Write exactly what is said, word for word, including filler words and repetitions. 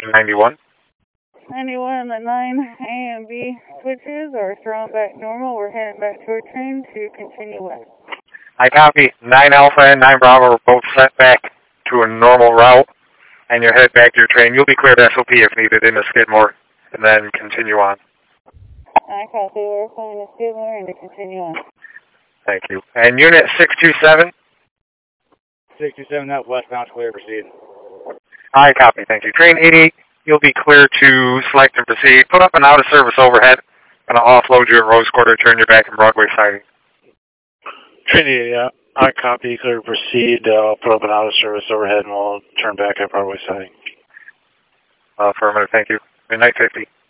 ninety-one. ninety-one, the nine A and B switches are thrown back normal. We're heading back to our train to continue west. I copy. nine Alpha and nine Bravo are both sent back to a normal route, and you're headed back to your train. You'll be cleared S O P if needed in the Skidmore, and then continue on. I copy. We're flying the Skidmore and to continue on. Thank you. And Unit six two seven? six two seven, that westbound clear, proceed. I copy. Thank you. Train eighty-eight, you'll be clear to select and proceed. Put up an out-of-service overhead. Going to offload you at Rose Quarter, turn you back in Broadway siding. Trinity, yeah. I copy, clear to proceed. Uh, I'll put up an out-of-service overhead and we'll turn back at Broadway siding. Uh, affirmative, thank you. Midnight fifty.